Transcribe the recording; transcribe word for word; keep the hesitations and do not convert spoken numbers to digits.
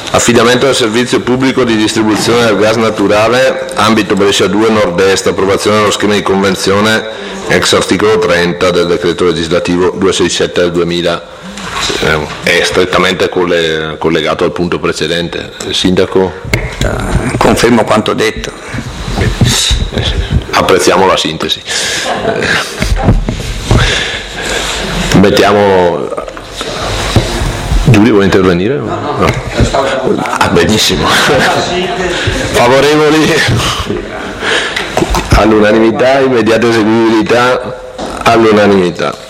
Affidamento del servizio pubblico di distribuzione del gas naturale, ambito Brescia due Nord-Est, approvazione dello schema di convenzione ex articolo trenta del decreto legislativo duecentosessantasette del duemila. È strettamente collegato al punto precedente. Sindaco? Uh, confermo quanto detto. Apprezziamo la sintesi. Mettiamo. Giulio vuole intervenire? No, no, no. Ah, benissimo. Favorevoli all'unanimità, immediata eseguibilità all'unanimità.